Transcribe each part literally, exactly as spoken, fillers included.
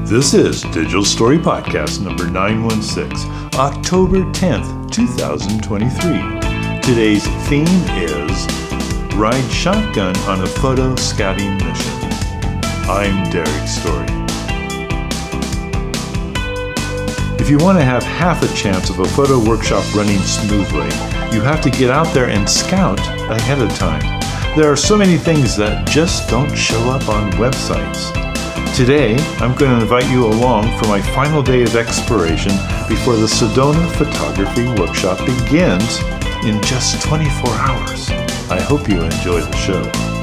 This is Digital Story Podcast number nine one six, October tenth, two thousand twenty-three. Today's theme is Ride Shotgun on a Photo Scouting Mission. I'm Derek Story. If you want to have half a chance of a photo workshop running smoothly, you have to get out there and scout ahead of time. There are so many things that just don't show up on websites. Today, I'm going to invite you along for my final day of exploration before the Sedona Photography Workshop begins in just twenty-four hours. I hope you enjoy the show.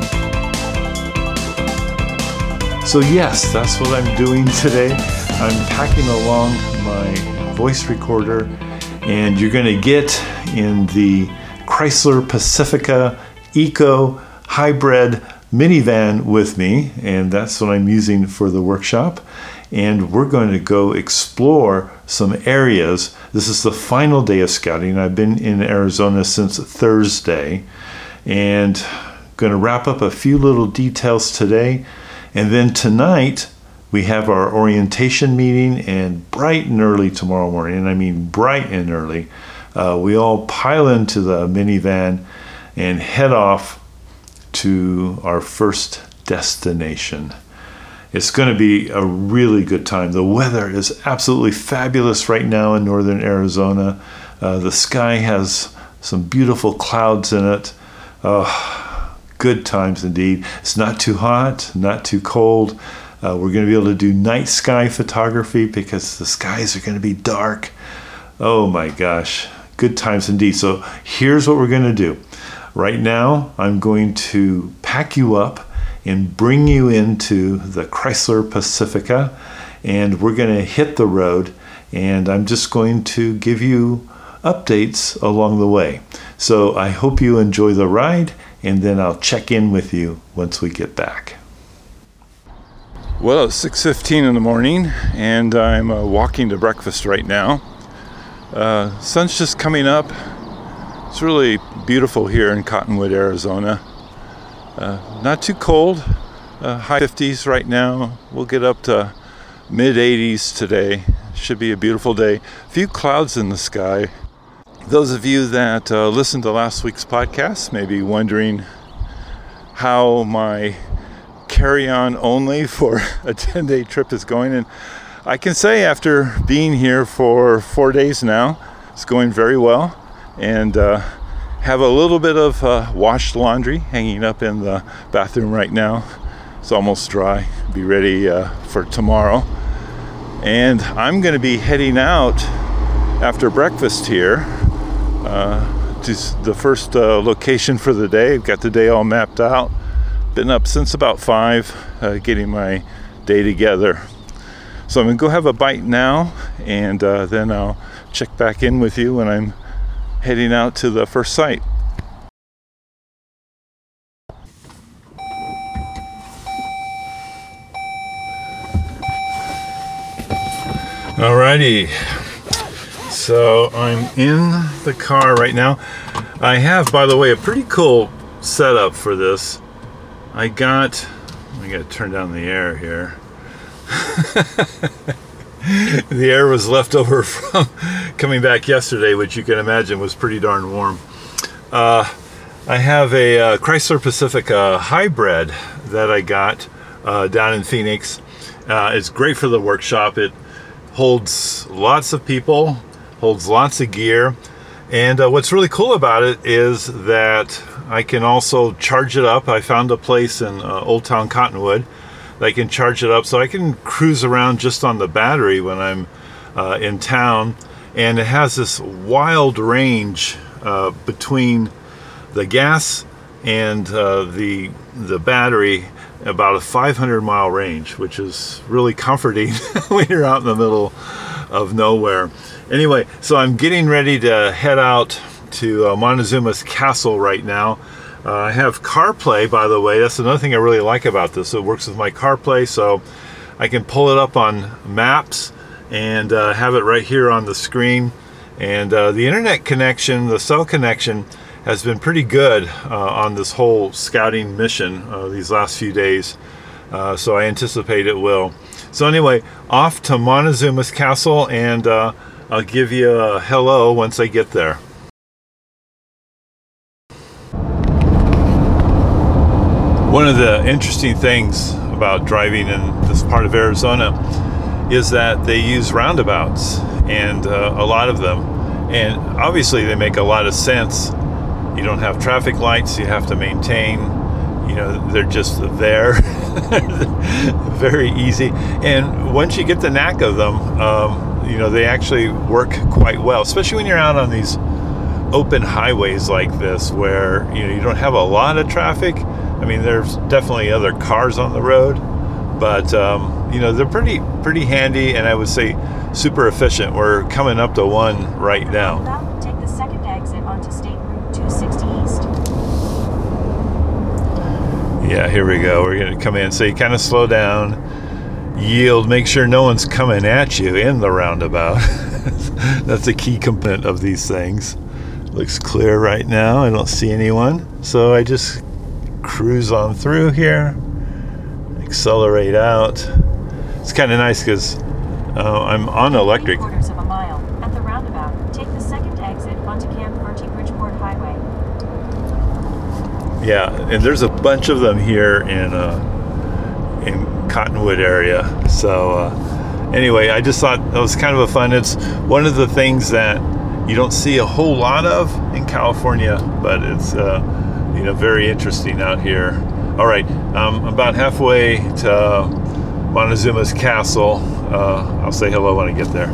So yes, that's what I'm doing today. I'm packing along my voice recorder, and you're going to get in the Chrysler Pacifica Eco Hybrid minivan with me, and that's what I'm using for the workshop. And we're going to go explore some areas. This is the final day of scouting. I've been in Arizona since Thursday, and going to wrap up a few little details today. And then tonight we have our orientation meeting, and bright and early tomorrow morning, and I mean bright and early, uh, we all pile into the minivan and head off to our first destination. It's going to be a really good time. The weather is absolutely fabulous right now in northern Arizona. Uh, the sky has some beautiful clouds in it. Oh, good times indeed. It's not too hot, not too cold. Uh, we're going to be able to do night sky photography because the skies are going to be dark. Oh my gosh, good times indeed. So here's what we're going to do. Right now, I'm going to pack you up and bring you into the Chrysler Pacifica, and we're going to hit the road, and I'm just going to give you updates along the way. So I hope you enjoy the ride, and then I'll check in with you once we get back. Well, it's six fifteen in the morning, and I'm uh, walking to breakfast right now. Uh, sun's just coming up. It's really beautiful here in Cottonwood, Arizona. Uh, not too cold, uh, high fifties right now. We'll get up to mid eighties today. Should be a beautiful day. A few clouds in the sky. Those of you that uh, listened to last week's podcast may be wondering how my carry-on only for a ten-day trip is going. And I can say after being here for four days now, it's going very well. And uh, have a little bit of uh, washed laundry hanging up in the bathroom right now. It's almost dry. Be ready uh, for tomorrow. And I'm going to be heading out after breakfast here uh, to the first uh, location for the day. I've got the day all mapped out. Been up since about five, uh, getting my day together. So I'm going to go have a bite now, and uh, then I'll check back in with you when I'm heading out to the first site. Alrighty, so I'm in the car right now. I have, by the way, a pretty cool setup for this. I got, I gotta turn down the air here. The air was left over from coming back yesterday, which you can imagine was pretty darn warm. Uh, I have a uh, Chrysler Pacifica Hybrid that I got uh, down in Phoenix. Uh, it's great for the workshop. It holds lots of people, holds lots of gear. And uh, what's really cool about it is that I can also charge it up. I found a place in uh, Old Town Cottonwood. I can charge it up, so I can cruise around just on the battery when I'm uh, in town. And it has this wild range uh, between the gas and uh, the the battery, about a five hundred mile range, which is really comforting when you're out in the middle of nowhere. Anyway, so I'm getting ready to head out to uh, Montezuma's Castle right now. Uh, I have CarPlay, by the way. That's another thing I really like about this. It works with my CarPlay, so I can pull it up on Maps and uh, have it right here on the screen. And uh, the internet connection, the cell connection, has been pretty good uh, on this whole scouting mission uh, these last few days. Uh, so I anticipate it will. So anyway, off to Montezuma's Castle, and uh, I'll give you a hello once I get there. One of the interesting things about driving in this part of Arizona is that they use roundabouts, and uh, a lot of them. And obviously they make a lot of sense. You don't have traffic lights you have to maintain. You know, they're just there. Very easy. And once you get the knack of them, um, you know, they actually work quite well, especially when you're out on these open highways like this where, you know, you don't have a lot of traffic. I mean, there's definitely other cars on the road, but, um, you know, they're pretty, pretty handy, and I would say super efficient. We're coming up to one right now. Take the second exit onto State Route two sixty East. Yeah, here we go. We're going to come in, so you kind of slow down, yield, make sure no one's coming at you in the roundabout. That's a key component of these things. Looks clear right now. I don't see anyone, so I just cruise on through here, accelerate out. It's kind of nice because uh, I'm on electric. Three quarters of a mile at the roundabout. Take the second exit onto Camp Verde Bridgeport Highway. Yeah, and there's a bunch of them here in uh, in Cottonwood area. So uh, anyway, I just thought that was kind of a fun. It's one of the things that you don't see a whole lot of in California, but it's uh, you know, very interesting out here. All right, um, I'm about halfway to Montezuma's Castle. Uh, I'll say hello when I get there.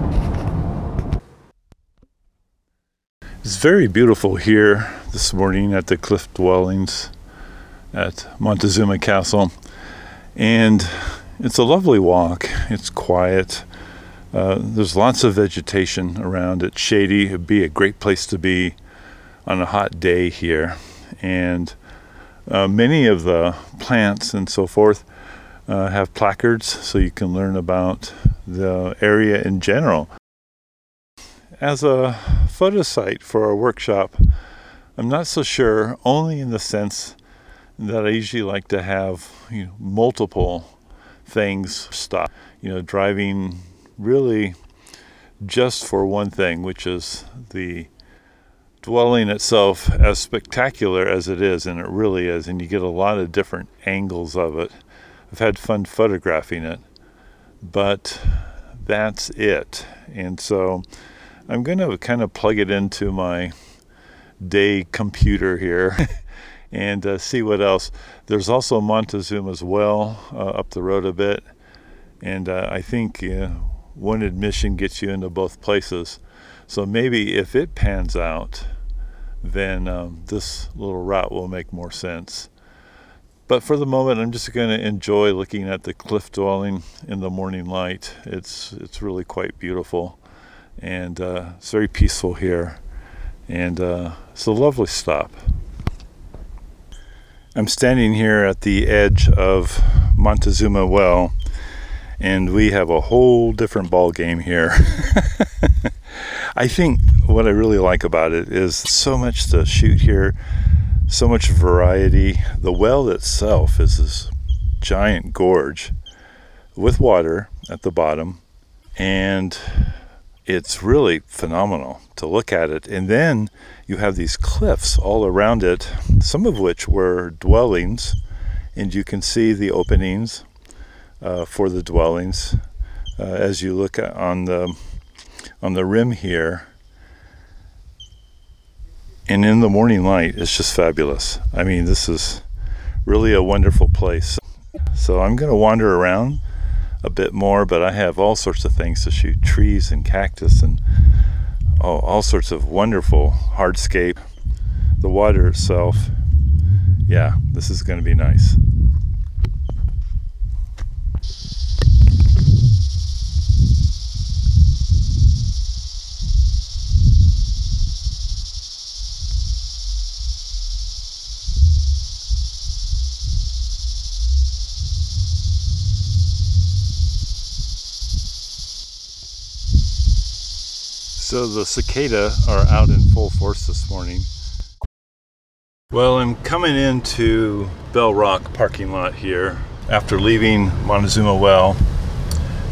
It's very beautiful here this morning at the Cliff Dwellings at Montezuma Castle, and it's a lovely walk. It's quiet. Uh, there's lots of vegetation around. It's shady. It'd be a great place to be on a hot day here. And uh, many of the plants and so forth uh, have placards, so you can learn about the area in general. As a photo site for our workshop, I'm not so sure, only in the sense that I usually like to have, you know, multiple things stop. You know, driving really just for one thing, which is the dwelling itself, as spectacular as it is, and it really is, and you get a lot of different angles of it. I've had fun photographing it, but that's it. And so I'm going to kind of plug it into my day computer here and uh, see what else. There's also Montezuma's Well uh, up the road a bit, and uh, I think uh, one admission gets you into both places. So maybe if it pans out, then um, this little route will make more sense. But for the moment, I'm just going to enjoy looking at the cliff dwelling in the morning light. It's it's really quite beautiful, and uh, it's very peaceful here, and uh, it's a lovely stop. I'm standing here at the edge of Montezuma Well, and we have a whole different ball game here. I think what I really like about it is so much to shoot here, so much variety. The well itself is this giant gorge with water at the bottom, and it's really phenomenal to look at it. And then you have these cliffs all around it, some of which were dwellings, and you can see the openings uh, for the dwellings uh, as you look at on the on the rim here. And in the morning light, it's just fabulous. I mean, this is really a wonderful place. So I'm going to wander around a bit more, but I have all sorts of things to shoot. Trees and cactus and oh, all sorts of wonderful hardscape. The water itself, yeah, this is going to be nice. So the cicada are out in full force this morning. Well, I'm coming into Bell Rock parking lot here after leaving Montezuma Well,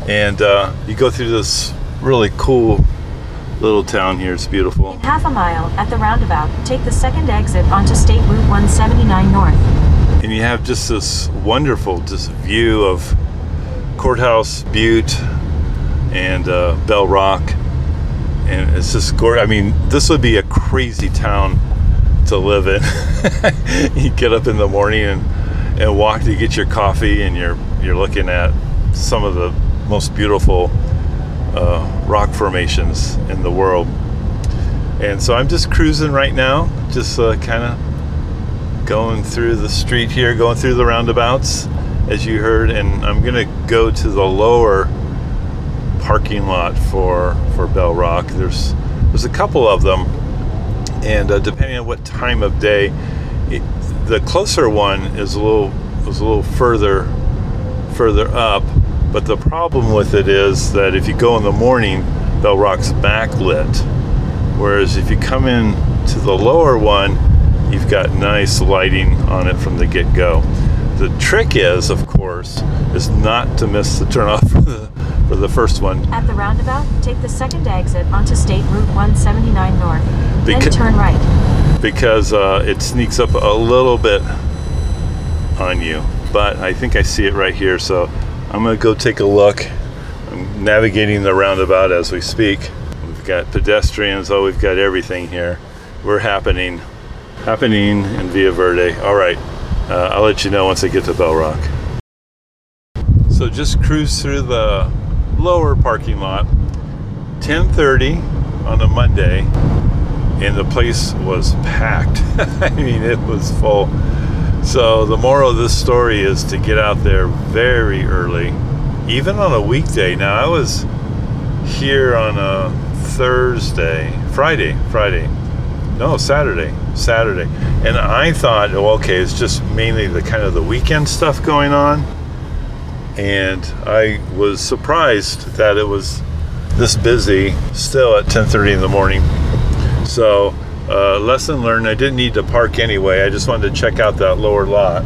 And uh, you go through this really cool little town here. It's beautiful. In half a mile, at the roundabout, take the second exit onto State Route one seventy-nine North. And you have just this wonderful just view of Courthouse Butte and uh, Bell Rock. And it's just gorgeous. I mean, this would be a crazy town to live in. You get up in the morning and, and walk to get your coffee, and you're you're looking at some of the most beautiful uh, rock formations in the world. And so I'm just cruising right now, just uh, kind of going through the street here, going through the roundabouts, as you heard, and I'm gonna go to the lower parking lot for for Bell Rock. There's there's a couple of them, and uh, depending on what time of day, it, the closer one is a little is a little further further up. But the problem with it is that if you go in the morning, Bell Rock's backlit, whereas if you come in to the lower one, you've got nice lighting on it from the get-go. The trick is, of course, is not to miss the turnoff for the for the first one. At the roundabout, take the second exit onto State Route one seventy-nine North. Beca- then turn right. Because uh, it sneaks up a little bit on you. But I think I see it right here, so I'm gonna go take a look. I'm navigating the roundabout as we speak. We've got pedestrians, oh, we've got everything here. We're happening, happening in Villa Verde. All right, uh, I'll let you know once I get to Bell Rock. So just cruise through the lower parking lot, ten thirty on a Monday, and the place was packed. I mean, it was full. So the moral of this story is to get out there very early, even on a weekday. Now, I was here on a Thursday, Friday, Friday, no, Saturday, Saturday. And I thought, oh, okay, it's just mainly the kind of the weekend stuff going on. And I was surprised that it was this busy still at ten thirty in the morning. So uh, lesson learned, I didn't need to park anyway. I just wanted to check out that lower lot.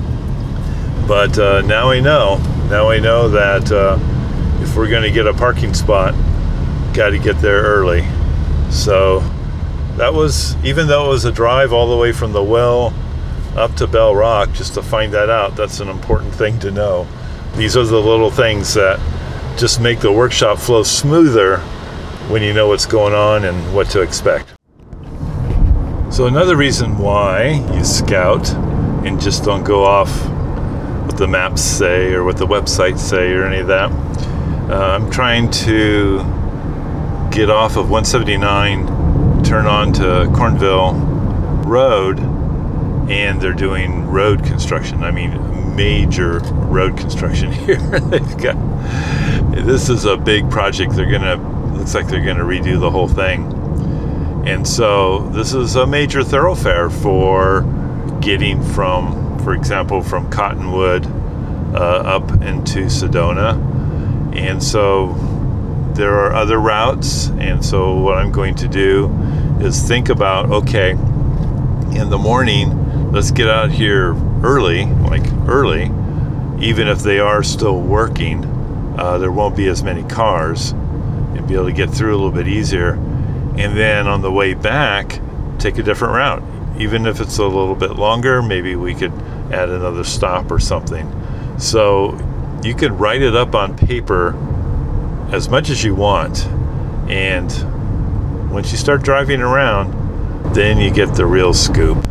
But uh, now I know, now I know that uh, if we're gonna get a parking spot, got to get there early. So that was, even though it was a drive all the way from the well up to Bell Rock, just to find that out, that's an important thing to know. These are the little things that just make the workshop flow smoother when you know what's going on and what to expect. So another reason why you scout and just don't go off what the maps say or what the websites say or any of that, uh, I'm trying to get off of one seventy-nine, turn on to Cornville Road, and they're doing road construction. I mean, major road construction here. They've got, this is a big project. They're gonna, looks like they're gonna redo the whole thing. And so this is a major thoroughfare for getting from, for example, from Cottonwood uh, up into Sedona. And so there are other routes. And so what I'm going to do is think about, okay, in the morning, let's get out here early, like early, even if they are still working, uh, there won't be as many cars and be able to get through a little bit easier. And then on the way back, take a different route. Even if it's a little bit longer, maybe we could add another stop or something. So you could write it up on paper as much as you want. And once you start driving around, then you get the real scoop.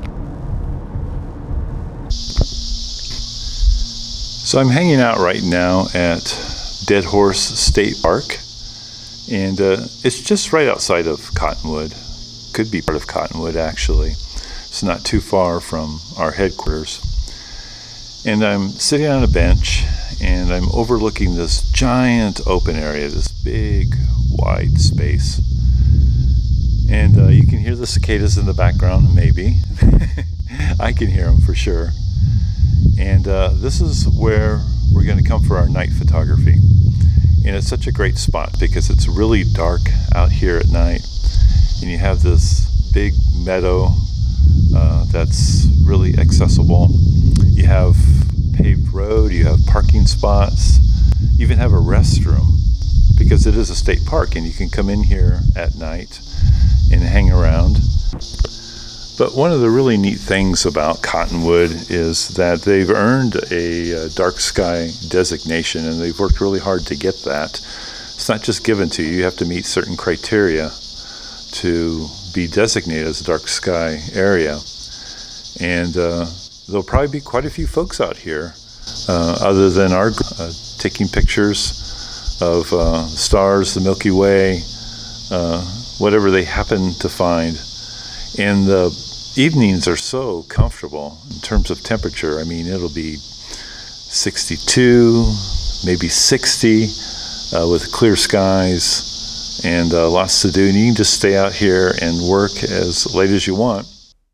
So I'm hanging out right now at Dead Horse State Park. And uh, it's just right outside of Cottonwood. Could be part of Cottonwood, actually. It's not too far from our headquarters. And I'm sitting on a bench, and I'm overlooking this giant open area, this big, wide space. And uh, you can hear the cicadas in the background, maybe. I can hear them for sure. And uh, this is where we're going to come for our night photography. And it's such a great spot because it's really dark out here at night, and you have this big meadow uh, that's really accessible. You have paved road, you have parking spots, even have a restroom, because it is a state park and you can come in here at night and hang around. But one of the really neat things about Cottonwood is that they've earned a, uh, dark sky designation, and they've worked really hard to get that. It's not just given to you. You have to meet certain criteria to be designated as a dark sky area. And uh, there'll probably be quite a few folks out here, uh, other than our uh, taking pictures of uh, stars, the Milky Way, uh, whatever they happen to find. And the evenings are so comfortable in terms of temperature. I mean, it'll be sixty-two, maybe sixty, uh, with clear skies and uh, lots to do. And you can just stay out here and work as late as you want.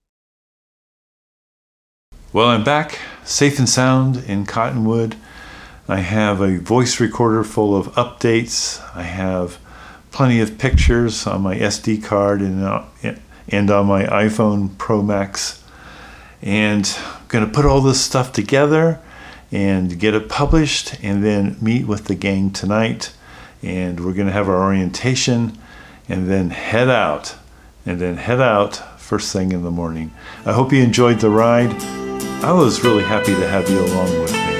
Well, I'm back safe and sound in Cottonwood. I have a voice recorder full of updates. I have plenty of pictures on my S D card and uh, and on my iPhone Pro Max. And I'm going to put all this stuff together and get it published, and then meet with the gang tonight. And we're going to have our orientation and then head out. And then head out first thing in the morning. I hope you enjoyed the ride. I was really happy to have you along with me.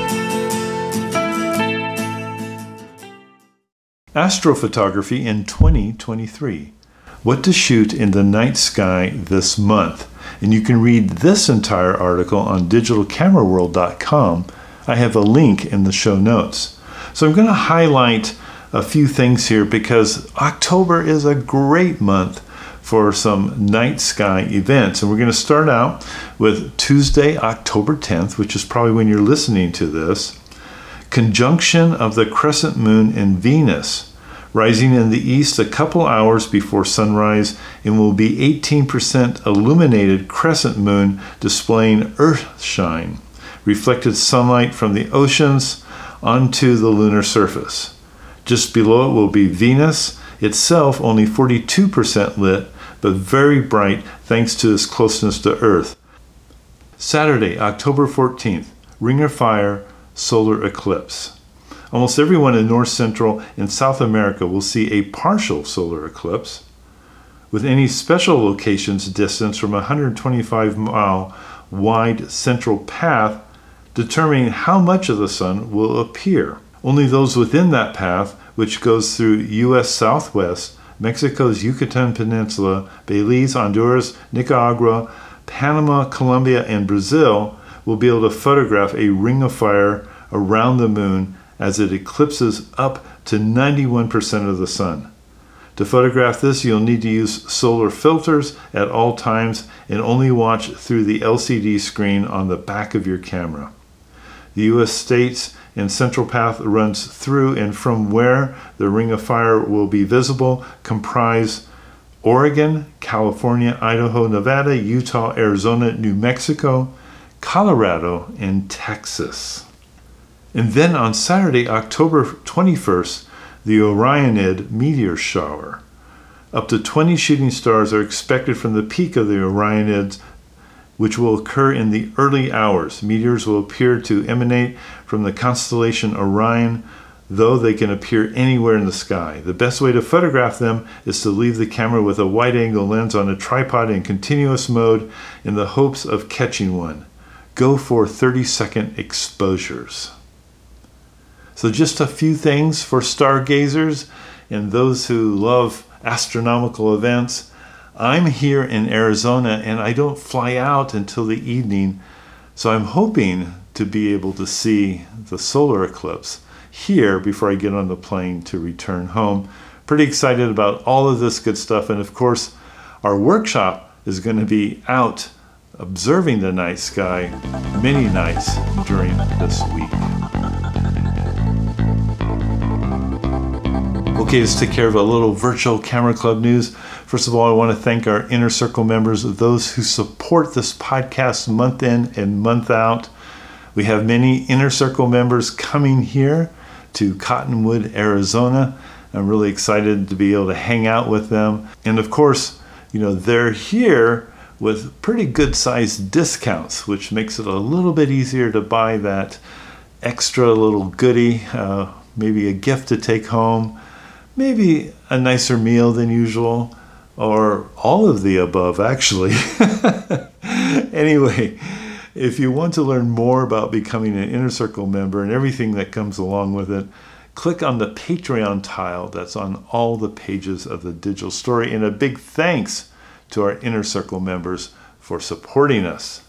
Astrophotography in twenty twenty-three. What to shoot in the night sky this month. And you can read this entire article on digital camera world dot com. I have a link in the show notes. So I'm going to highlight a few things here because October is a great month for some night sky events. And we're going to start out with Tuesday, October tenth, which is probably when you're listening to this. Conjunction of the crescent moon and Venus, rising in the east a couple hours before sunrise, and will be eighteen percent illuminated crescent moon displaying earthshine, reflected sunlight from the oceans onto the lunar surface. Just below it will be Venus, itself only forty-two percent lit, but very bright thanks to its closeness to Earth. Saturday, October fourteenth, Ring of Fire solar eclipse. Almost everyone in North, Central, and South America will see a partial solar eclipse, with any special locations distance from a one hundred twenty-five mile wide central path determining how much of the sun will appear. Only those within that path, which goes through U S Southwest, Mexico's Yucatan Peninsula, Belize, Honduras, Nicaragua, Panama, Colombia, and Brazil, will be able to photograph a ring of fire around the moon as it eclipses up to ninety-one percent of the sun. To photograph this, you'll need to use solar filters at all times and only watch through the L C D screen on the back of your camera. The U S states and central path runs through and from where the ring of fire will be visible comprise Oregon, California, Idaho, Nevada, Utah, Arizona, New Mexico, Colorado, and Texas. And then on Saturday, October twenty-first, the Orionid meteor shower. Up to twenty shooting stars are expected from the peak of the Orionids, which will occur in the early hours. Meteors will appear to emanate from the constellation Orion, though they can appear anywhere in the sky. The best way to photograph them is to leave the camera with a wide-angle lens on a tripod in continuous mode in the hopes of catching one. Go for thirty-second exposures. So just a few things for stargazers and those who love astronomical events. I'm here in Arizona and I don't fly out until the evening, so I'm hoping to be able to see the solar eclipse here before I get on the plane to return home. Pretty excited about all of this good stuff, and of course our workshop is going to be out observing the night sky many nights during this week. Okay, let's take care of a little virtual camera club news. First of all, I want to thank our Inner Circle members, those who support this podcast month in and month out. We have many Inner Circle members coming here to Cottonwood, Arizona. I'm really excited to be able to hang out with them. And of course, you know, they're here with pretty good sized discounts, which makes it a little bit easier to buy that extra little goodie. Uh, maybe a gift to take home, maybe a nicer meal than usual, or all of the above, actually. Anyway, if you want to learn more about becoming an Inner Circle member and everything that comes along with it, click on the Patreon tile that's on all the pages of the digital story. And a big thanks to our Inner Circle members for supporting us.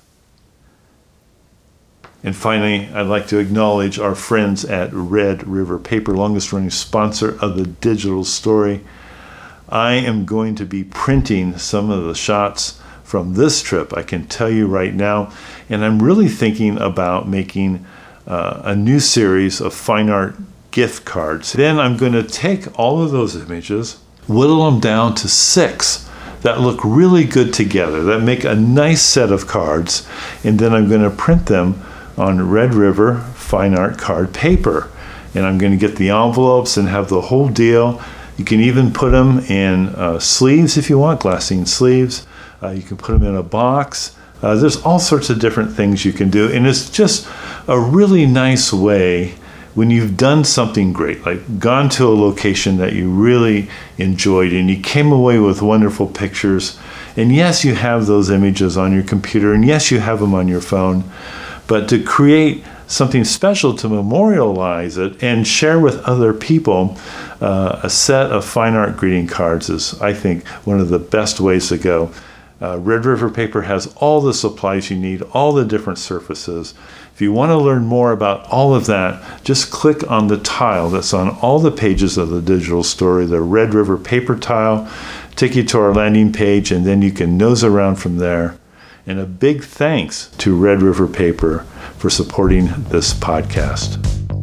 And finally, I'd like to acknowledge our friends at Red River Paper, longest running sponsor of the digital story. I am going to be printing some of the shots from this trip, I can tell you right now, and I'm really thinking about making uh, a new series of fine art gift cards. Then I'm going to take all of those images, whittle them down to six that look really good together, that make a nice set of cards, and then I'm going to print them on Red River fine art card paper. And I'm going to get the envelopes and have the whole deal. You can even put them in uh, sleeves if you want, glassine sleeves. Uh, you can put them in a box. Uh, there's all sorts of different things you can do. And it's just a really nice way when you've done something great, like gone to a location that you really enjoyed and you came away with wonderful pictures. And yes, you have those images on your computer, and yes, you have them on your phone. But to create something special to memorialize it and share with other people, uh, a set of fine art greeting cards is, I think, one of the best ways to go. Uh, Red River Paper has all the supplies you need, all the different surfaces. If you want to learn more about all of that, just click on the tile that's on all the pages of the digital story, the Red River Paper tile, take you to our landing page, and then you can nose around from there. And a big thanks to Red River Paper for supporting this podcast.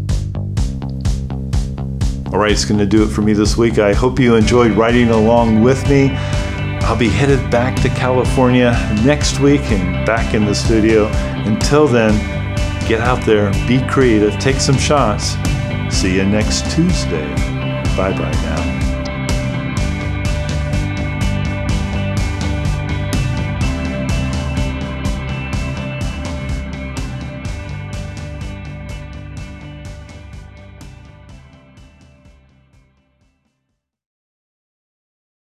All right, it's going to do it for me this week. I hope you enjoyed riding along with me. I'll be headed back to California next week and back in the studio. Until then, get out there, be creative, take some shots. See you next Tuesday. Bye-bye now.